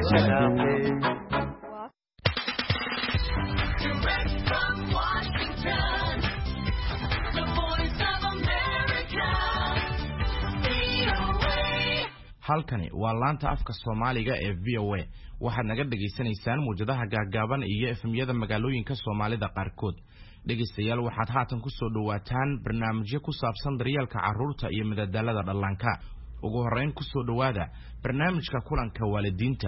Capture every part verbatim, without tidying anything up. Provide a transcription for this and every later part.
halkani waa laanta afka Soomaaliga ee V O A waxaad naga dhageysanaysaan muujadaha gaagaaban iyo F M-yada magaalooyinka Soomaalida qaarkood dhageystayaal waxaad haatan ku soo dhawaataan barnaamijyo ku saabsan daryeelka carruurta iyo madadaalada dhallaanka ugu horeyn ku soo dhawaada barnaamijka kulanka waalidiinta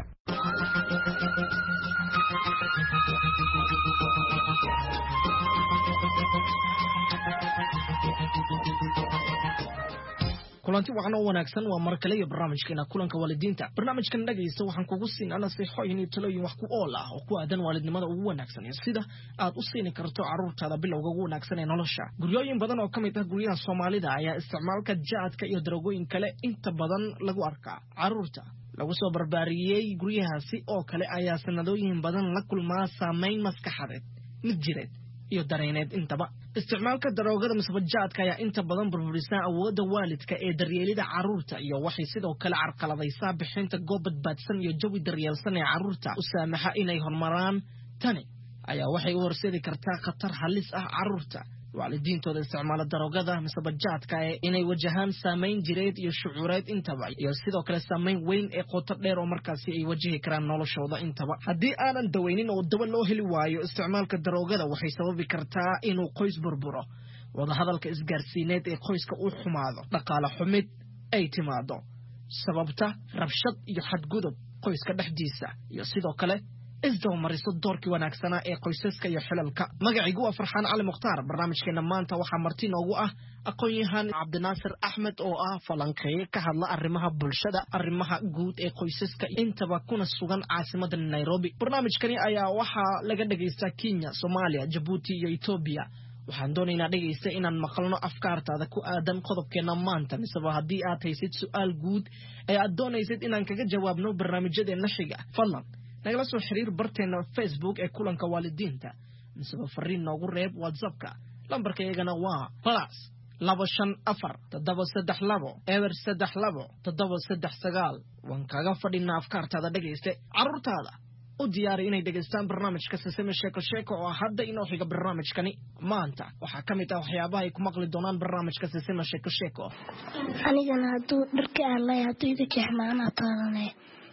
kulanti waxaan oo wanaagsan waa mar kale iyo barnaamijkeena kulanka waalidiinta barnaamijkan dhageysta waxaan kugu siinaa nasiixooyin iyo talooyin wax ku ool ah oo ku aadan waalidnimada ugu wanaagsan iyo sida aad u siin karto carruurtaada bilowga ugu wanaagsan ee nolosha guriyooyin badan oo kamid ah guryaha Soomaalida ayaa isticmaalka jaadka iyo darooyin kale inta badan lagu arkaa carruurta lagu soo barbaariyay guryahaasi oo kale ayaa sanadooyin badan la kulmaa saameyn maskaxeed mid jireed iyo dareeneed intaba isticmaalka daroogada masbajaadka ayaa inta badan burburisa awoodda waalidka ee daryeelida carruurta iyo waxay sidoo kale carqaladaysaa bixinta goob badbaadsan iyo jawi daryeelsan ee carruurta u saamaxa inay horumaraan tani ayaa waxay u horseedi kartaa khatar halis ah carruurta waalidiintooda isticmaala daroogada masbajaadka ee inay wajahaan saameyn jireed iyo shucuureed intaba iyo sidoo kale saameyn weyn ee qoto dheer oo markaasi ay wajihi karaan noloshooda intaba haddii aanan daweynin oo dawo loo heli waayo isticmaalka daroogada waxay sababi kartaa inuu qoys burburo wada hadalka isgaarsiineed ee qoyska uu xumaado dhaqaale xumid ay timaado sababta rabshad iyo xadgudub qoyska dhexdiisa iyo sidoo kale isdaba mariso doorkii wanaagsanaa ee qoysaska iyo xilalka magaciigu waa Farxaan Cali Mukhtaar barnaamijkeena maanta waxaa marti noogu ah aqoon-yahan Cabdinaasir Axmed oo ah falanqeeye ka hadla arrimaha bulshada arrimaha guud ee qoysaska intaba kuna sugan caasimadda Nairobi barnaamijkani ayaa waxaa laga dhageystaa Kenya Soomaaliya Djibouti iyo Ethiopia waxaan doonaynaa dhageysta inaan maqalno afkaartaada ku aadan qodobkeena maanta misaba haddii aad haysid su'aal guud ee aad doonaysid inaan kaga jawaabno barnaamijyadeena xiga fadlan nagala soo xiriir barteena Facebook ee kulanka waalidiinta misaba fariin noogu reeb WhatsApp-ka lambarkaygana waa plus laba shan afar toddoba saddex labo eber saddex labo toddoba saddex sagaal waan kaga fadhinaa afkaartaada dhageyste carruurtaada u diyaari inay dhageystaan barnaamijka Sesame Sheeko Sheeko oo hadda inoo xiga barnaamijkani maanta waxaa ka mid ah waxyaabaha ay ku maqli doonaan barnaamijka Sesame Sheeko Sheeko anigana hadduu dharka allay hadduu iga jeexmaana taalanay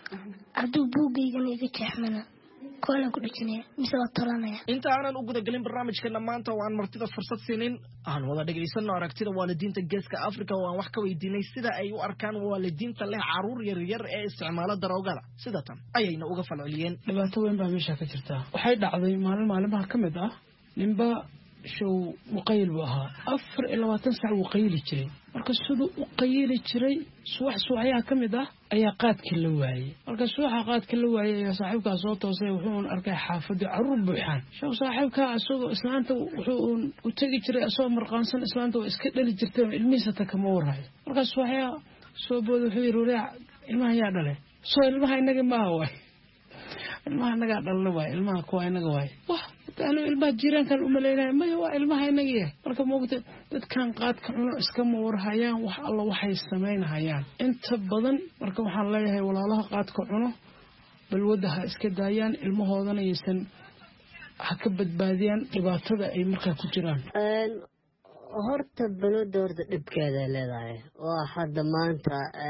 hadduu buugaygan iga jeexmana koolan ku dhajinaya mise waa talanaya inta aanan u guda gelin barnaamijkeena maanta oo aan martida fursad siinin aan wada dhageysano aragtida waalidiinta geeska Afrika oo aan wax ka weydiinay sida ay u arkaan waalidiinta leh carruur yar yar ee isticmaala daroogada sida tan ayayna uga falceliyeen dhibaato weyn baa meesha ka jirta waxay dhacday maalin maalmaha ka mid ah ninba show muqayl buu ahaa afar iyo labaatan saac uu qayli jiray marka sidoo uu qayli jiray subax subaxayaa ka mid ah ayaa qaadkii la waayay marka subaxa qaadkii la waayay ayaa saaxiibka soo toosay wuxuu arkay xaafadda carruur buuxaan show saaxiibka asagoo islaanta wuxuu u tagi jiray asoo marqaansan islaanta oo iska dhali jirtay ilmihiisa ta kama waraayo marka subaxaya soo bood wuxuu yiri ilmaha yaa dhalay soo ilmaha inaga ma way ilmaha naga dhalay way ilmaha kuwa inaga way أنا البعض جيران كانوا ملايين ما هو المها ينجيه مركب موجود كان قاد كانوا إسكام ورهايان وح الله وحي السمين هايان أنت بدن مركب حلاها ولا الله قاد كانوا بالودها إسكدايان المهودنا يسن حكبت باديان إبعتها أي مركب كجيران هرت بلود دور بكذا لا واحد ما أنت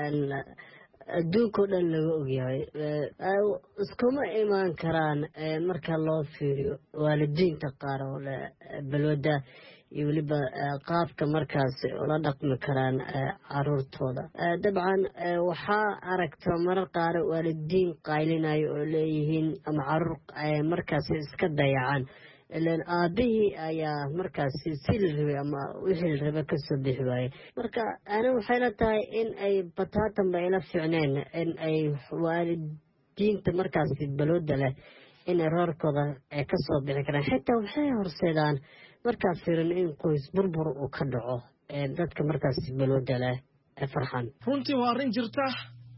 adduunka dhan laga ogyahay iskuma imaan karaan marka loo fiiriyo waalidiinta qaar oo balwada iyo waliba qaabka markaas ula dhaqmi karaan carruurtooda dabcan waxaa aragta marar qaar waalidiin qaylinayo oo leeyihiin ama carruur markaas iska dayacaan ilaan aabihii ayaa markaas si la rabay ama wixii la rabay ka soo bixi waayay marka ana waxay la tahay in ay bataatan bay la fiicneen in ay waalidiinta markaas balwada leh in roorkooda ay ka soo bixi karaan xitaa waxay horseedaan markaas fiirin in qoys burbur uu ka dhaco dadka markaas balwada leh Farxaan runtii waa arrin jirta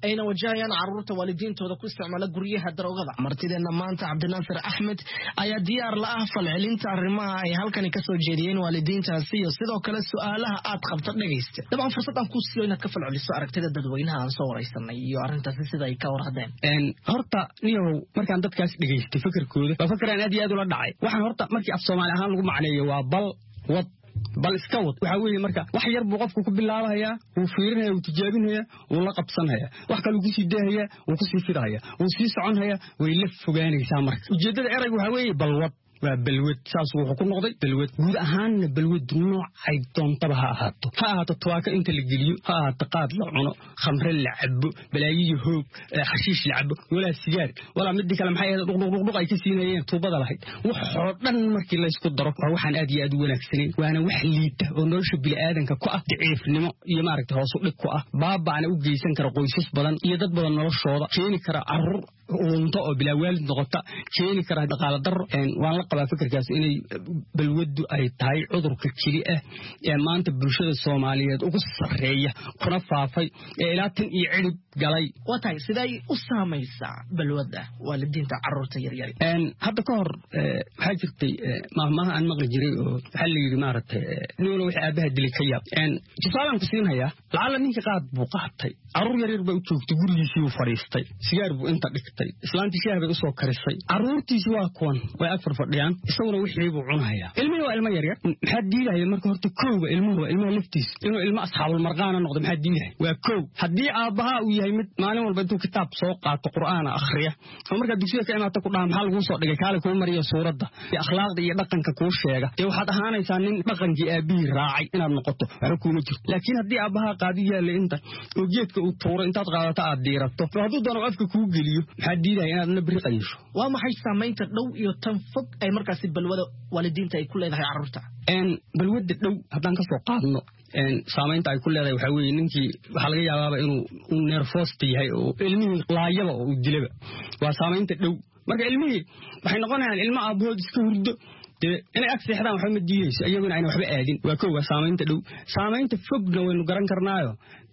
ayna wajahayaan carruurta waalidiintooda ku isticmaala guryaha daroogada. martideena maanta Cabdinaasir Axmed ayaa diyaar la ah falcelinta arrimaha ay halkani ka soo jeediyeen waalidiintaasi iyo sidoo kale su'aalaha aad qabto dhageysta. dabcan fursad aan ku siiyo inaad ka falceliso aragtida dadweynaha aan soo wareysanay iyo arrintaasi sida ay ka warhadeen. een horta niyow markaan dadkaas dhageystay fikirkooda waa fikiraan aad iyo aad ula dhacay. waxaan horta markii af Soomaali ahaan lagu macneeyo waa bal wad bal iska wad waxa weeye marka wax yar buu qofku ku bilaabayaa uu fiirinaya uu tijaabinaya uu la qabsanaya wax kale uu ku sii deehaya uu ku sii fidaya uu sii soconaya way la fogaanaysaa marka ujeedada eraygu waxa weeye bal wad waa balwad saas wuxuu ku noqday balwad guud ahaan balwad nooc ay doontaba ha ahaato ha ahaato tuwaaka inta la geliyo ha ahaato qaad la cuno khamre la cabo balaayiyo hoog xashiish la cabo walaa sigaar walaa mid kale maxay ahayd dhuqdhuq ay ka siinayeen tuubada lahayd wax oo dhan markii la isku daro waxaan aad iyo aad u wanaagsanay waana wax liita oo nolosha bini'aadanka ku ah daciifnimo iyo maaragtay hoos u dhig ku ah baabana u geysan kara qoysas badan iyo dad badan noloshooda keeni kara carruur uunta oo bilaa waalid noqota keeni kara dhaqaale darro waan la qabaa fikirkaas inay balwadu ay tahay cudurka keli ah ee maanta bulshada Soomaaliyeed ugu sareeya kuna faafay ee ilaa tan iyo cirib galay. watay siday u saamaysaa balwada waalidiinta carruurta yar yar een hadda ka hor waxa jirtay maahmaha aan maqli jiray oo waxa la yiri maaragtay niwlo wixii aabaha dilay ka yaab een jisaalan ku siinaya laala ninka qaad buu qaatay carruur yar yar bay u joogtay gurigiisii uu fariistay sigaar buu inta dhigtay islaantii shaah bay u soo karisay carruurtiisi waa kuwan way afar fadhiyaan isaguna wixii buu cunayaa ilmihi waa ilmo yar yar maxaa diidahay marka horta kooba ilmuhu waa ilmaha laftiis inuu ilmo asxaabul marqaana noqdo maxaa diidahay waa koow haddii aabaha uu yahay mid maalin walba intuu kitaab soo qaato qur'aan akhriya oo marka dugsiga ka imaata ku dhaha maxaa lagu soo dhigay kaale kuu mariyo suuradda iyo akhlaaqda iyo dhaqanka kuu sheega ee waxaad ahaanaysaa nin dhaqankii aabihii raacay inaad noqoto waxa kuuma jirto laakiin haddii aabaha qaadi yaallay inta oo geedka uu tuuro intaad qaadato aad diirato hadduu doono afka kuu geliyo maxaa diidahay inaad na biri qayisho waa maxay saamaynta dhow iyo tan fog ay markaasi balwada waalidiinta ay ku leedahay carruurta een balwada dhow haddaan ka soo qaadno een saamaynta ay ku leedahay waxa weeye ninkii waxa laga yaabaa inuu uu nervous yahay oo ilmihii laayaba oo dilaba waa saamaynta dhow marka ilmihii waxay noqonayaan ilmo aabahood iska hurdo inay ag seexdaan waxba ma diidayso iyaguna ayna waxba aadin waa kow waa saamaynta dhow saamaynta fogna waynu garan karnaayo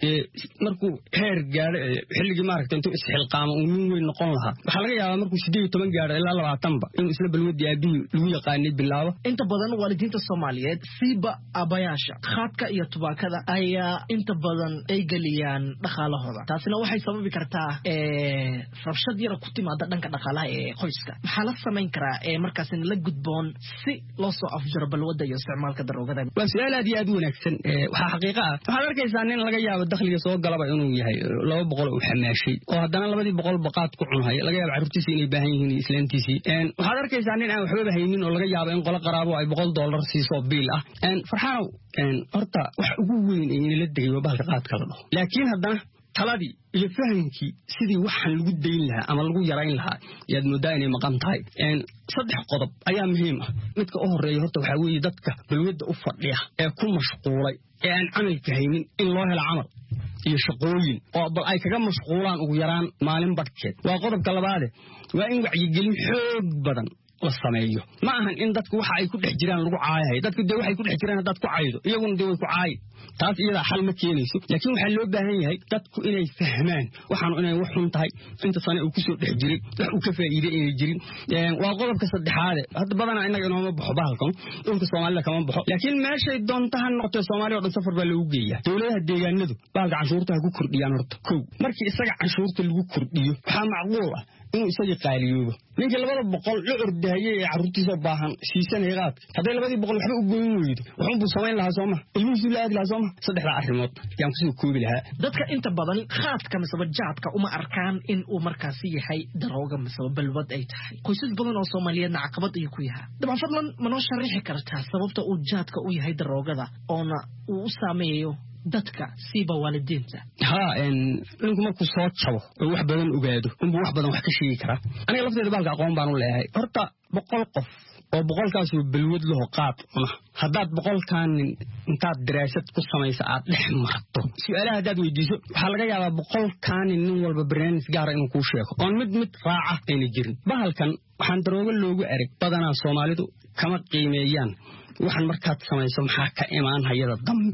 markuu heer gaadho xilligii maaragtay intuu isxilqaamo uu nin weyn noqon lahaa waxaa laga yaabaa markuu siddeed iyo toban gaadho ilaa labaatanba inuu isla balwadii aabihii lagu yaqaanay bilaabo. inta badan waalidiinta Soomaaliyeed siiba aabayaasha khaadka iyo tubaakada ayaa inta badan ay geliyaan dhaqaalahooda taasina waxay sababi kartaa rabshad yar ku timaada dhanka dhaqaalaha ee qoyska maxaa la samayn karaa ee markaasina la gudboon si loo soo afjaro balwada iyo isticmaalka daroogada. waa su'aal aad iyo aad u wanaagsan waxaa xaqiiqa ah waxaad arkaysaa nin laga yaabo dakhliga soo galaba inuu yahay laba boqol oo xamaashay oo haddana labadii boqol baqaad ku cunhay laga yaabo carruurtiisa inay baahan yihiin islaantiisii een waxaad arkaysaa nin aan waxba haynin oo laga yaabo in qolo qaraabo ay boqol dollar siiso biil ah een farxaanow een horta wax ugu weyn ee la degay waa bahalka qaadka la dhaho laakiin haddana taladii iyo fahamkii sidii waxaan lagu dayn lahaa ama lagu yarayn lahaa yaad moodaa inay maqan tahay een saddex qodob ayaa muhiim ah midka u horeeya horta waxaa weeye dadka balwadda u fadhiya ee ku mashquulay ee aan camalka haynin in loo helo camal iyo shaqooyin oo bal ay kaga mashquulaan ugu yaraan maalin badhkeed waa qodobka labaade waa in wacyigelin xoog badan la sameeyo ma ahan in dadku waxa ay ku dhex jiraan lagu caayahay dadku de waxay ku dhex jiraan haddaad ku caydo iyaguna de way ku caayi taas iyada xal ma keenayso laakiin waxaa loo baahan yahay dadku inay fahmaan waxaanu inay wax xun tahay inta sane uu kusoo dhex jiray wax uu ka faa'iiday inay jirin waa qodobka saddexaade hadda badanaa innaga inooma baxo bahalkan dhulka Soomaalida kama baxo laakiin meeshay doontaha noqotay Soomaaliya oo dhan safar baa lagu geeyaa dowladaha deegaanadu bahalka canshuurta ku kordhiyaan horta kow markii isaga canshuurta lagu kordhiyo waxaa macquul ah inuu isaga qaaliyoobo ninka labada boqol la ordahayay ee carruurtiisa baahan siisanaya qaadka hadday labadii boqol waxba u goyn weydo wuxuu buu samayn lahaa sooma ilmihiisu la aadi lahaa sooma saddexda arrimood yaan kusoo koobi lahaa dadka inta badan khaadka misaba jaadka uma arkaan in uu markaasi yahay darooga misaba balwad ay tahay qoysas badan oo Soomaaliyeedna caqabad ay ku yahay dabcan fadlan ma noo sharixi kartaa sababta uu jaadka u yahay daroogada oona uu u saameeyo dadka siiba waalidiinta ha een ninku markuu soo jabo oo wax badan ogaado inuu wax badan wax ka sheegi kara aniga lafteeda baalka aqoon baan u leeyahay horta boqol qof oo boqolkaas uu balwad loo qaad una haddaad boqolkaan intaad daraasad ku samaysa aad dhex marto su'aalaha haddaad weydiiso waxaa laga yaabaa boqolkaan nin walba barnaamij gaara inuu kuu sheego oon mid mid raaca ayna jirin bahalkan waxaan daroogo loogu erag badanaa Soomaalidu kama qiimeeyaan waxaan markaad samayso maxaa ka imaan hayada dambe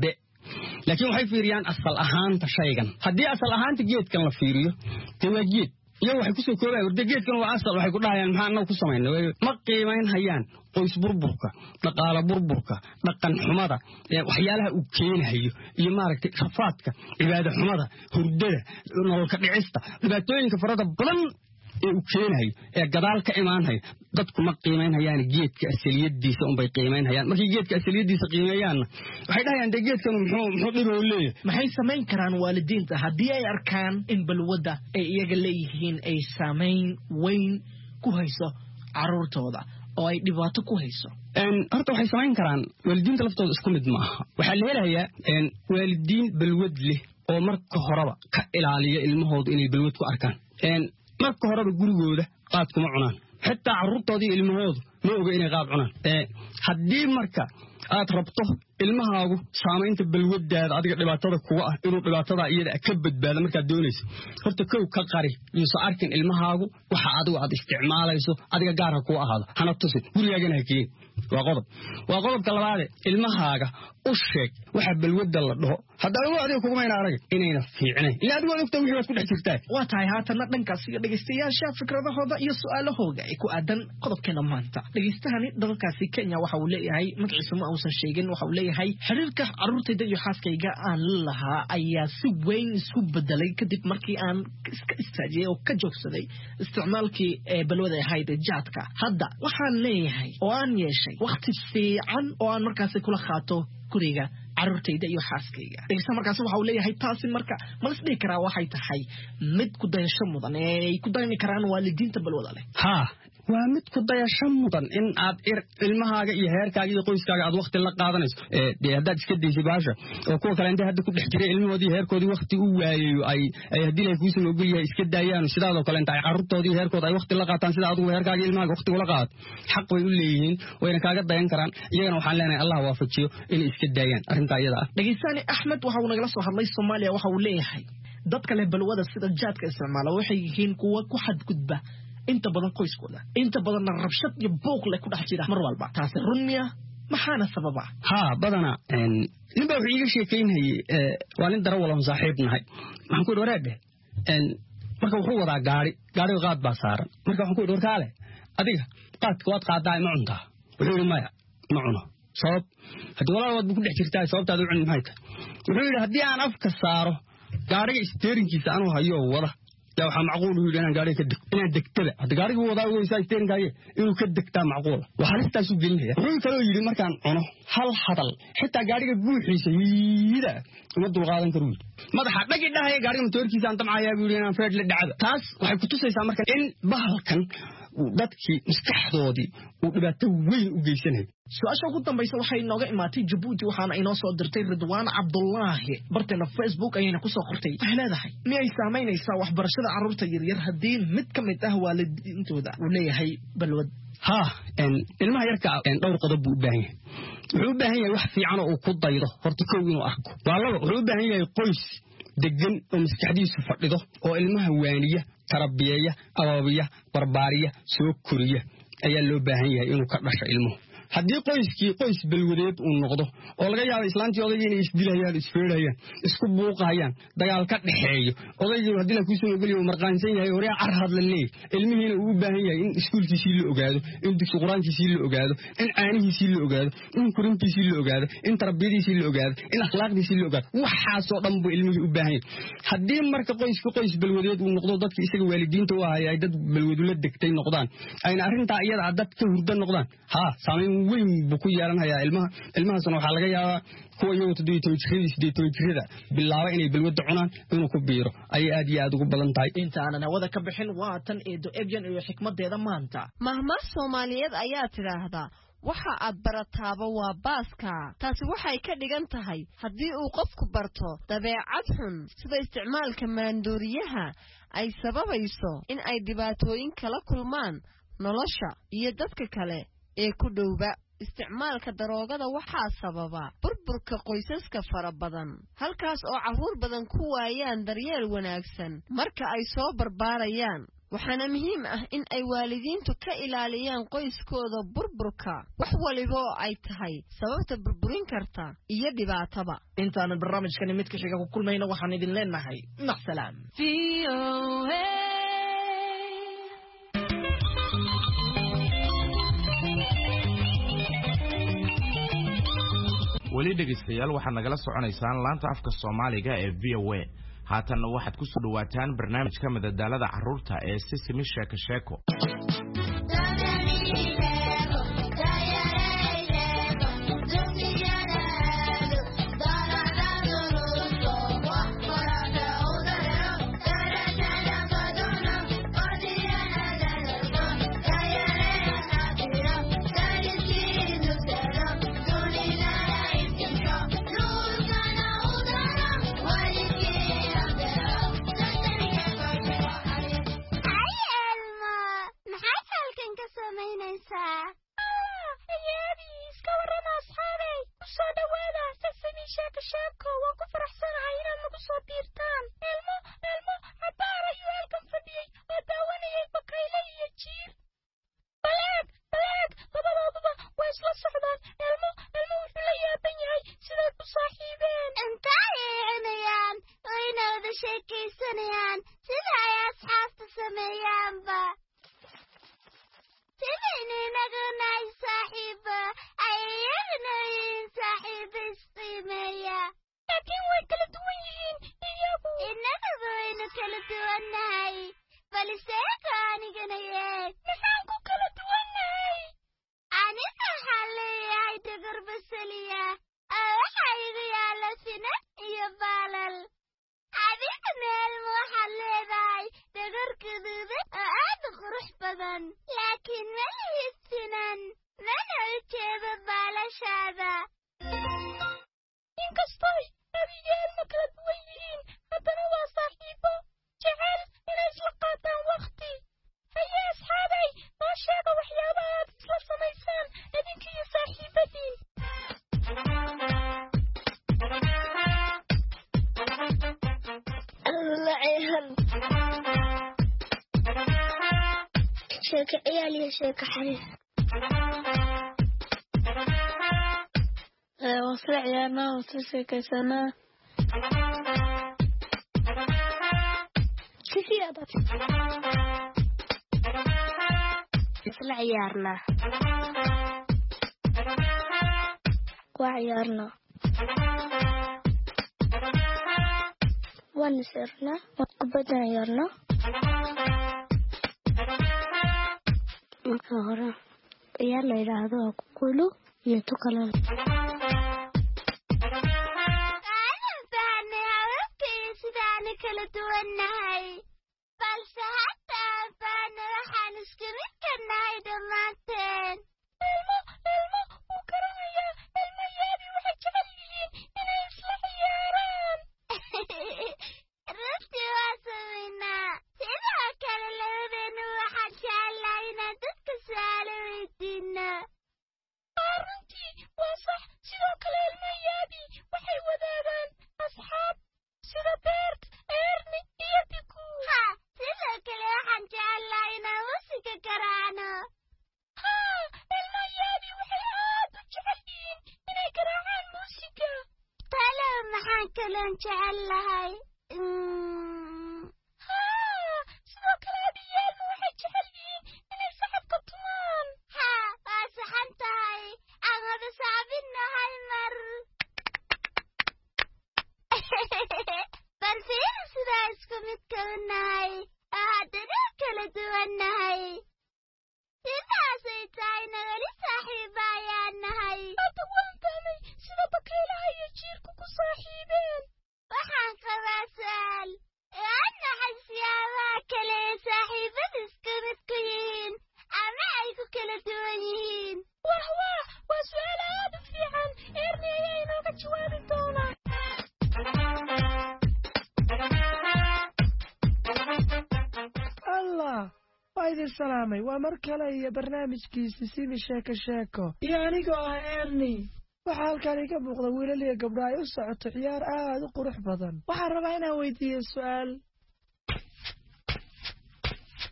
laakiin waxay fiiriyaan asal ahaanta shaygan haddii asal ahaanta geedkan la fiiriyo dee waa geed iyo waxay ku soo koobay warda geedkan waa asal waxay ku dhahayaan maxaa annagu ku samaynay ma qiimayn hayaan qoys burburka dhaqaale burburka dhaqan xumada waxyaalaha uu keenayo iyo maaragtay rafaadka cibaado xumada hurdada nololka dhicista dhibaatooyinka farada badan ee uu keenayo ee gadaal ka imaanaya dadku ma qiimayn hayaan geedka asaliyadiisa un bay qiimayn hayaan markii geedka asaliyadiisa qiimeeyaan waxay dhahayaan de geedkan muxuu muxuu dhib u leeyahay maxay samayn karaan waalidiinta haddii ay arkaan in balwada ay iyaga leeyihiin ay saameyn weyn ku hayso carruurtooda oo ay dhibaato ku hayso horta waxay samayn karaan waalidiinta laftooda isku mid ma aha waxaa la helayaa waalidiin balwad leh oo marka horeba ka ilaaliya ilmahooda inay balwad ku arkaan marka horeba gurigooda qaad kuma cunaan xitaa carruurtoodii ilmahoodu ma oga inay qaad cunaan haddii marka aad rabto ilmahaagu saamaynta balwadaada adiga dhibaatada kuga ah inuu dhibaatada iyada ka badbaado markaad doonayso horta kow ka qari yuusan arkin ilmahaagu waxa adigu aad isticmaalayso adiga gaarha kuu ahaado hana tusin gurigaagana ha keen waa qodob waa qodobka labaade ilmahaaga u sheeg waxa balwada la dhaho haddaba adiga kugumayna arag inayna fiicnayn ilaa adigu ogta wixii waad ku dhex jirtaa waa tahay haatana dhankaas iyo dhegaystayaasha fikradahooda iyo su'aalahooda ay ku aadan qodobkeena maanta dhegaystahani dalkaasi Kenya waxa uu leeyahay magaciisa ma uusan sheegin waxa uu leeyahay xiriirka carruurtayda iyo xaaskayga aan lahaa ayaa si weyn isku bedelay kadib markii aan iska istaajiyay oo ka joogsaday isticmaalkii ee balwada ahayd jaadka hadda waxaan leeyahay oo aan yeeshay waqti fiican oo aan markaas kula qaato guriga carruurtayda iyo xaaskayga dhegeysta markaas waxa uu leeyahay taasi marka ma is dhihi karaa waxay tahay mid ku dayasho mudan ee ay ku dayani karaan waalidiinta balwada leh ha waa mid ku dayasho mudan in aad ilmahaaga iyo heerkaaga iyo qoyskaaga aad waqti la qaadanayso ee de haddaad iska daysay baasha oo kuwa kale inta hadda ku dhex jiray ilmahoodii heerkoodii waqti u waayayo ay ay haddii ay kuusan ogol yahay iska daayaan sidaadoo kale inta ay carruurtoodii heerkooda ay waqti la qaataan sida adigu heerkaaga ilmahaaga waqti ula qaad xaq way u leeyihiin wayna kaaga dayan karaan iyagana waxaan leenahay allah waafajiyo inay iska daayaan arrintaa iyada ah dhegeystaani axmed waxa uu nagala soo hadlay Soomaaliya waxa uu leeyahay dadka leh balwada sida jaadka isticmaala waxay yihiin kuwa ku xadgudba inta badan qoyskooda inta badan rabshad iyo buuq leh ku dhex jira mar walba taasi runniya maxaana sababa ha badana een ninba wuxuu iga sheekeynayay waa nin darawal oo saaxiib nahay waxaan ku dhowaade een marka wuxuu wadaa gaari gaariga qaad baa saaran marka waxaan ku dhowarkaale adiga qaadka waad qaadaa ma cuntaa wuxuu yiri maya ma cuno sabab hadii walaalood ku dhex jirtaa sababtaad u cun maxay tahay wuxuu yiri haddii aan afka saaro gaariga steerinkiisa anuu hayo wada yaa waxa macquul u yidhi gaariga ka deg inaan degtada hadda gaariga wadaa uu isaa steerinkaaye inuu ka degtaa macquul waxa listaas u gelinaya wuxuu kaloo yidhi markaan cuno hal hadal xitaa gaariga guuxiisa yida uma dulqaadan karo madaxa dhagi dhahay gaariga motorkiisa aan damcayaa buu yidhi inaan feed la dhacdo taas waxay ku tusaysaa marka in bahalkan dadkii maskaxdoodii uu dhibaato weyn u geysanayo su-aasha ugu dambaysa waxay inooga imaatay Djibouti waxaana inoo soo dirtay Ridwaan Cabdullaahi barteena Facebook ayayna ku soo qortay waxay leedahay miyay saameynaysaa waxbarashada carruurta yaryar haddii mid ka mid ah waalidiintooda uu leeyahay balwad ha ilmaha yarka dhowr qodob buu u baahan yahay wuxuu u baahan yahay wax fiican oo uu ku daydo horta kow inuu arko waa laba wuxuu u baahan yahay qoys degan oo maskaxdiisu fadhido oo ilmaha waaniya tarabiyeeya abaabiya barbaariya soo koriya ayaa loo baahan yahay inuu ka dhasho ilmuhu haddii qoyskii qoys balwadeed uu noqdo oo laga yaabo islaantii odaygii inay isdilayaan isfeerayaan isku buuqayaan dagaal ka dhaxeeyo odaygii haddii la ku soo ogoliyo marqaansan yahay hore carhad la leey ilmihiina uu u baahan yahay in iskuulkiisii la ogaado in dugsi quraankiisii la ogaado in caanihiisii la ogaado in kurintiisii la ogaado in tarbiyadiisii la ogaado in akhlaaqdiisii la ogaado waxaas oo dhan buu ilmihii u baahan yahay haddii marka qoyska qoys balwadeed uu noqdo dadkii isaga waalidiinta u ahaa ay dad balwadu la degtay noqdaan ayna arrintaa iyada dad ka hurda noqdaan ha saameyn weyn buu ku yeelanayaa ilmaha ilmahaasna waxaa laga yaabaa kuwa iyagoo toddobiyo toban jirada siddeed toban jirada bilaaba inay balwada cunaan inuu ku biiro ayay aad iyo aad ugu badan tahay intaanan hawada ka bixin waa tan eedo ebyan iyo xikmadeeda maanta mahmaah Soomaaliyeed ayaa tiraahdaa waxa aad barataaba waa baaska taasi waxay ka dhigan tahay haddii uu qofku barto dabeecad xun sida isticmaalka maandooriyaha ay sababayso in ay dhibaatooyin kala kulmaan nolosha iyo dadka kale ee ku dhowba isticmaalka daroogada waxaa sababa burburka qoysaska fara badan halkaas oo carruur badan ku waayaan daryeel wanaagsan marka ay soo barbaarayaan waxaana muhiim ah in ay waalidiintu ka ilaaliyaan qoyskooda burburka wax waliba oo ay tahay sababta burburin karta iyo dhibaataba intaan barnaamijkan mid ka xiga ku kulmayna waxaan idin leenahay maqsalaam weli dhegeystayaal waxaad nagala soconaysaan laanta afka Soomaaliga ee V O A haatanna waxaad ku soo dhawaataan barnaamijka madadaalada carruurta ee Sisimi Sheeko Sheeko sheeko ciyaal iyo sheeko xariir ee wasla ciyaarnaa wasla sheekaysanaa kisiyaadad isla ciyaarnaa waa ciyaarnaa waan isirnaa kubadan ciyaarnaa marka hore ciyaar la yiraahdo kukulu iyo tukalan salaamay waa mar kale iyo barnaamijkiisa Simi Sheeko Sheeko iyo anigoo ah Ernie waxa halkan iga muuqda wiilal iyo gabdho ay u socoto ciyaar aad u qurux badan waxaan rabaa inaan weydiiyo su'aal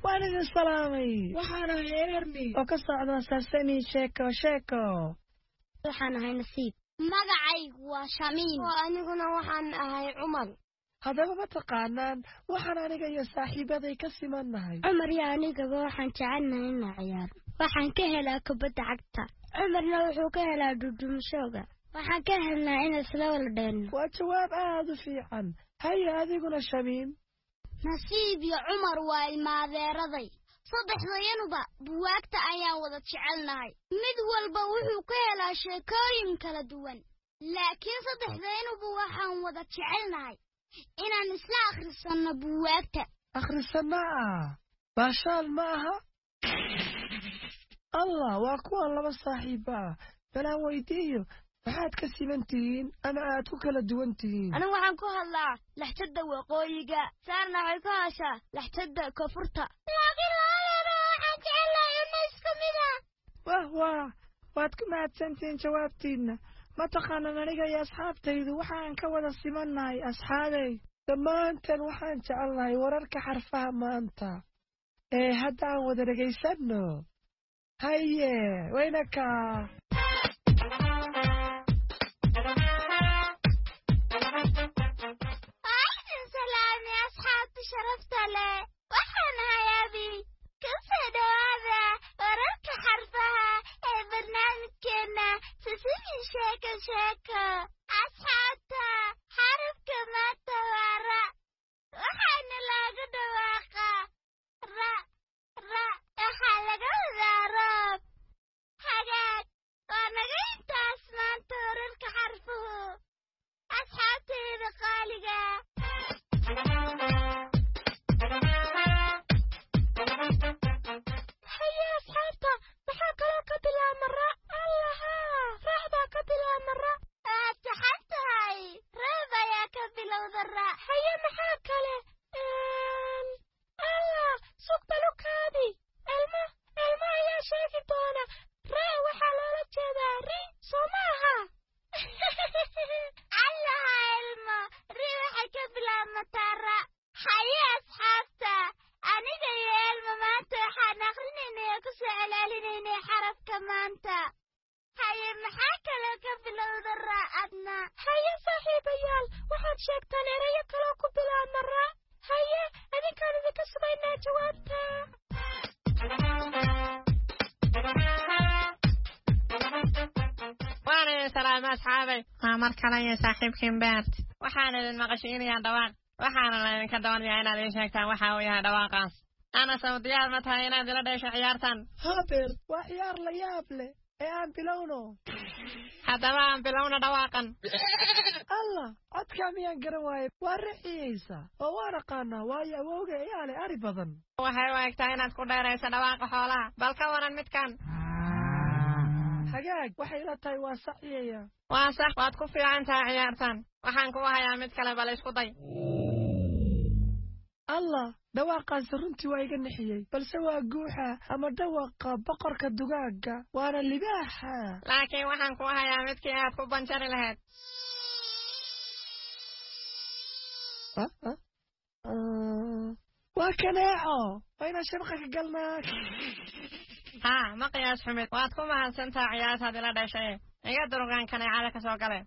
waan idin salaamay waxaan ahay eermi oo ka socda saasani sheeko sheeko waxaan ahay nasiib magacaygu waa shamiim oo aniguna waxaan ahay cumar haddaba ma taqaanaan waxaan aniga iyo saaxiibaday ka simannahay cumar iyo anigaba waxaan jecelnahay inaan ciyaaro waxaan ka helaa kubadda cagta cumarna wuxuu ka helaa dhudhumashooga waxaan ka helnaa in isla wala dheelno waa jawaab aad u fiican haya adiguna shamiim nasiib iyo cumar waa ilmaadeeraday saddexdayanuba buwaagta ayaan wada jecelnahay mid walba wuxuu ka helaa sheekooyin kala duwan laakiin saddexdayanuba waxaan wada jecelnahay inaan isla akhrisanno buwaagta akhrisanno ah baashaal ma aha allah waa kuwan laba saaxiiba ah balaan weydiiyo maxaad ka siman tihiin ama aad ku kala duwan tihiin anigu waxaan ku hadlaa laxjada waqooyiga saarna waxay ku hashaa laxjada koonfurta laakiin labadaba waxaan jecelahay una isku mid ah wah wah waad ku mahadsantihiin jawaabtiinna ma taqaanan aniga iyo asxaabtaydu waxaan ka wada simannahay asxaabey dhammaanteen waxaan jecelnahay wararka xarfaha maanta ee hadda aan wada dhegaysanno haye wayna kaa sharafta leh waxaan ahay abi ka soo dhawaada wararka xarfaha ee barnaamijkeena sisimi sheeko sheeko asxaabta xarafka maanta waa ra waxaana loogu dhawaaqaa ra ra waxaa laga wadaa roob hagaag waa naga intaas maanta wararka xarfuhu asxaabtayda qaaliga markale saaxiibkiin Bert waxaan idin maqashiinayaa dhawaaq waxaana idinka doonayaa inaad ii sheegtaan waxa uu yahay dhawaaqaas ana sawdiyaal ma tahay inaad ila dheesho ciyaartan ha Bert waa ciyaar la yaab leh ee aan bilowno haddaba aan bilowno dhawaaqan allah codka miyaan garan waayay waa rixiyeysa oo waan aqaanaa waayo awowga ayaa leh ari badan waxay u egtahay inaad ku dheerayso dhawaaqa xoolaha bal ka waran midkan hagaag waxay la tahay waa saxiyaya waa sax waad ku fiican tahay ciyaartan waxaan ku hayaa mid kale bal isku day allah dhawaaqaasi runtii waa iga nixiyey balse waa guuxa ama dhawaqa boqorka dugaaga waana libaaxa laakiin waxaan ku hayaa midkii aad ku banjari lahayd waa kaneeco wayna shabqa ka galnaa ها ما قياس حمد وادكم ما سنتا عياس هذه لا دشة إيجا دروغان كان على كسوقله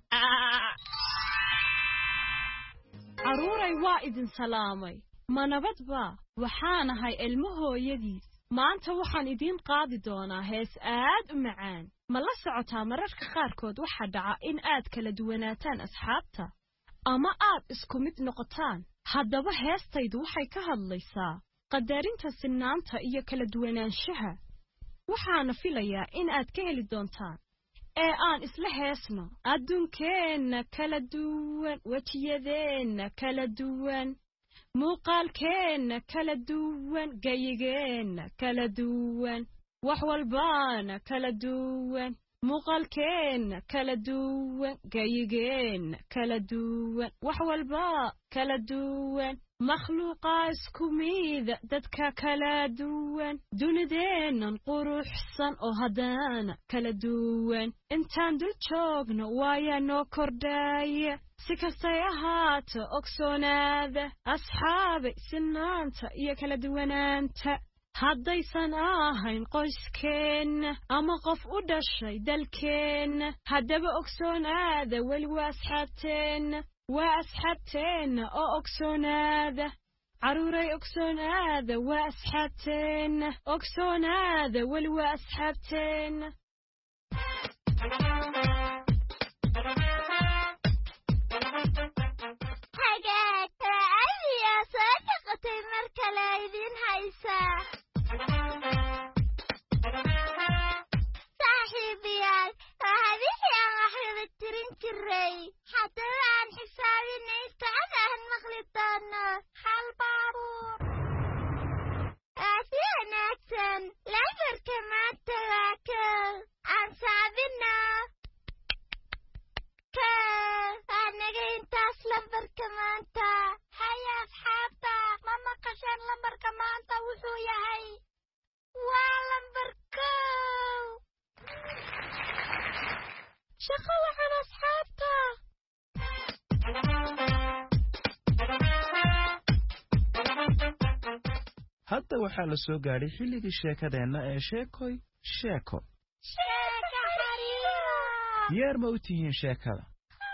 عروري وايد سلامي ما نبضبا وحانا هاي المهو يديس ما أنت وحان إدين قاضي دونا هيس آد معان ما لا سعوتا مررك خاركود وحدعا إن آد كلا دواناتان أصحابتا أما آد اسكمت نقطان هدبا هيس تيدو حي كهالليسا قدارين تسنانتا إيا كلا دوانان شها waxaana filayaa in aad ka heli doontaan ee aan isla heesno adduunkeenna kala duwan wejiyadeenna kala duwan muuqaalkeenna kala duwan gayigeenna kala duwan wax walbaana kala duwan muuqaalkeenna kala duwan gayigeenna kala duwan wax walba kala duwan مخلوقا اسكميد ددك كلا دوان دونيدين قروحسن او هدانا كلا دوان انتان دل جوغنا وايا نو كرداي سكستيهات اوكسونادا اصحابي سنانتا ايا كلا دوانانتا haddaysan ahayn qoyskeenna ama qof u dhashay dalkeenna haddaba ogsoonaada weli waa asxaabteenna waa asxaabteenna oo ogsoonaada caruuray ogsoonaada waa asxaabteenna ogsoonaada weli waa asxaabteenna hadda waxaa la soo gaadhay xilligii sheekadeenna ee sheekoy sheeko diyaar ma u tihiin sheekada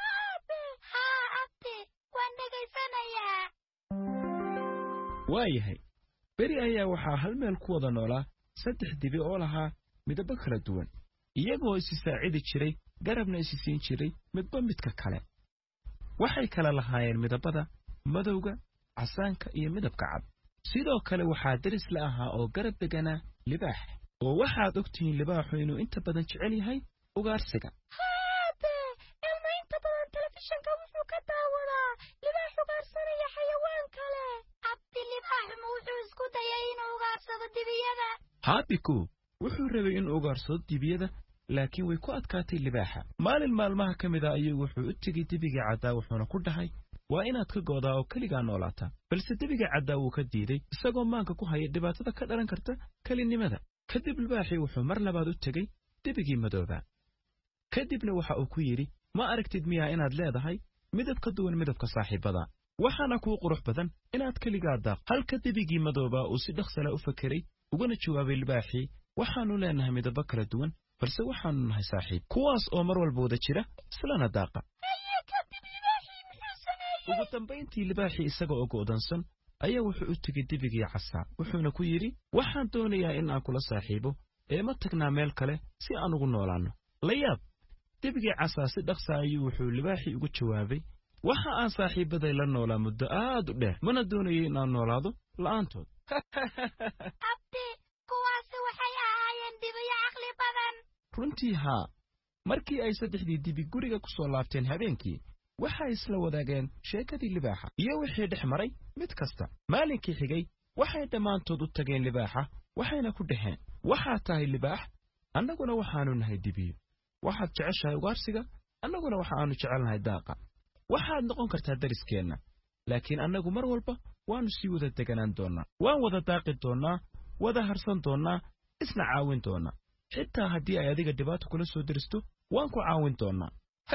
waayahay beri ayaa waxaa hal meel ku wada noolaa saddex dibi oo lahaa midabo kala duwan iyagoo isi saacidi jiray garabna isi siin jiray midba midka kale waxay kala lahaayeen midabada madowga casaanka iyo midabka cad sidoo kale waxaa daris la ahaa oo garab deganaa libaax oo waxaad ogtihiin libaaxu inuu inta badan jecel yahay ugaarsiga haabe ilma inta badan telefishinka wuxuu ka daawadaa libaax ugaarsanaya xayawaan kale abdi libaaxu ma wuxuu isku dayay inuu ugaarsado dibiyada haabiku wuxuu rabay inuu ugaarsado dibiyada laakiin way ku adkaatay libaaxa maalin maalmaha ka mid a ayuu wuxuu u tegey dibigii caddaa wuxuuna ku dhahay waa inaad ka goodaa oo keligaa noolaataa balse debiga caddaa wuu ka diiday isagoo maanka ku haya dhibaatada ka dhalan karta kelinimada kadib libaaxii wuxuu mar labaad u tegey debigii madoobaa kadibna waxa uu ku yidhi ma aragtid miyaa inaad leedahay midab ka duwan midabka saaxiibada waxaana kuu qurux badan inaad keligaa daaq halka debigii madoobaa uu si dhaqsala u fakeray ugana jawaabay libaaxii waxaannu leenahay midabo kala duwan balse waxaannu nahay saaxiib kuwaas oo mar walba wada jira islana daaqa ugu dambayntii libaaxii isaga oo go'dansan ayaa wuxuu u tegey debigii casaa wuxuuna ku yidhi waxaan doonayaa in aan kula saaxiibo ee ma tagnaa meel kale si aan ugu noolaanno la yaab debigii casaa si dhaqsa ayuu wuxuu libaaxii ugu jawaabay waxa aan saaxiibaday la noolaa muddo aad u dheer mana doonayo in aan noolaado la'aantood abdi kuwaasi waxay ahaayeen dibiyo caqli badan runtii haa markii ay saddexdii dibi guriga ku soo laabteen habeenkii waxay isla wadaageen sheekadii libaaxa iyo wixii dhex maray mid kasta maalinkii xigay waxay dhammaantood u tageen libaaxa waxayna ku dhaheen waxaad tahay libaax annaguna waxaannu nahay dibiyo waxaad jeceshahay ugaarsiga annaguna waxaannu jecelnahay daaqa waxaad noqon kartaa dariskeenna laakiin annagu mar walba waannu sii wada deganaan doonnaa waan wada daaqi doonnaa wada harsan doonnaa isna caawin doonnaa xitaa haddii ay adiga dhibaato kula soo deristo waan ku caawin doonnaa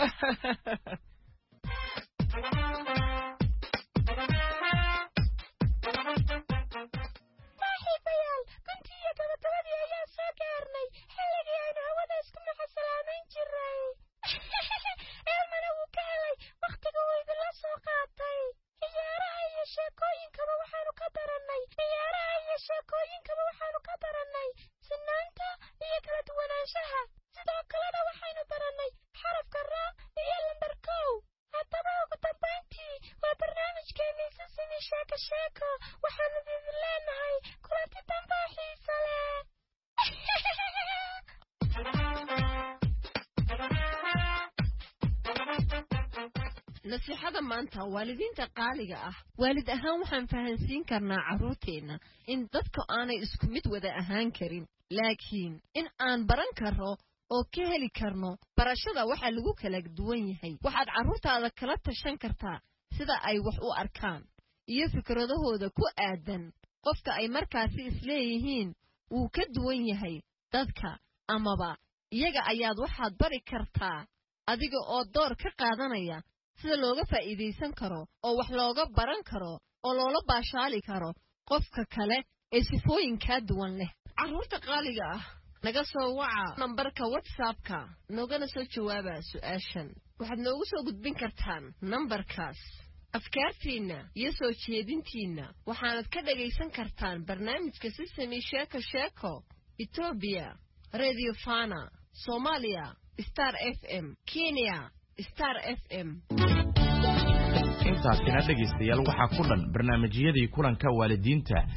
saaxiibayaal guntii iyo gabagabadii ayaan soo gaarnay xilligii aynu hawada isku maxasalaamayn jiray eelmana wuu ka helay wakhtiga uu idinla soo qaatay ciyaaraha iyo sheekooyinkaba waxaanu ka barannay ciyaaraha iyo sheekooyinkaba waxaanu ka barannay sinaanta iyo kala duwanaanshaha sidoo kalena waxaynu barannay xarafka raa iyo lambar kow haddaba ugu dambayntii waa barnaamijkeennii sisimi sheeko sheeko waxaanu idin leenahay kulanti dambaa xiisa leh nasiixada maanta waalidiinta qaaliga ah waalid ahaan waxaan fahansiin karnaa carruurteenna in dadka aanay isku mid wada ahaan karin laakiin in aan baran karno oo ka heli karno barashada waxa lagu kala duwan yahay waxaad carruurtaada kala tashan kartaa sida ay wax u arkaan iyo fikradahooda ku aadan qofka ay markaasi isleeyihiin wuu ka duwan yahay dadka amaba iyaga ayaad waxaad bari kartaa adiga oo door ka qaadanaya sida looga faa'iidaysan karo oo wax looga baran karo oo loola baashaali karo qofka kale ee sifooyinkaa duwan leh carruurta qaaliga ah naga soo waca nambarka whatsappka noogana soo jawaaba su'aashan waxaad noogu soo gudbin kartaan nambarkaas afkaartiina iyo soo jeedintiina waxaanad ka dhagaysan kartaan barnaamijka Sesame Sheeko Sheeko Ethiopia Radio Fana Somalia Star F M Kenya Star F M intaasina dhagaystayaal waxaa ku dhan barnaamijyadii kulanka waalidiinta